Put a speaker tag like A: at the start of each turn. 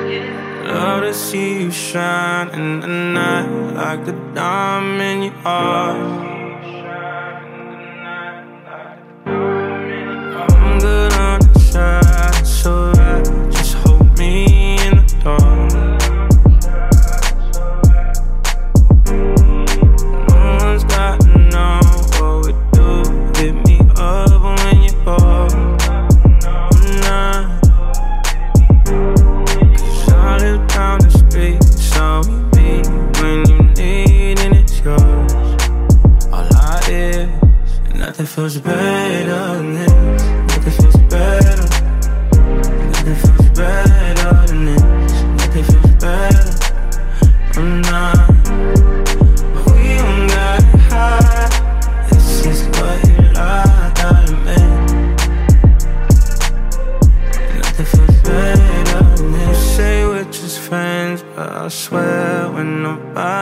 A: Love to see you shine in the night like a diamond you are. I'm good on the side, so right, just hold me in the dark. No one's got to know what we do. Hit me up when you call. Cause I live down the street, so we meet when you need and it's yours. All I is, and nothing feels better than this. Nothing feels better. Nothing feels better than this. Nothing feels better. I'm not. We don't got high. This is what you like, I admit. Nothing feels better than this. Say we're just friends, but I swear when nobody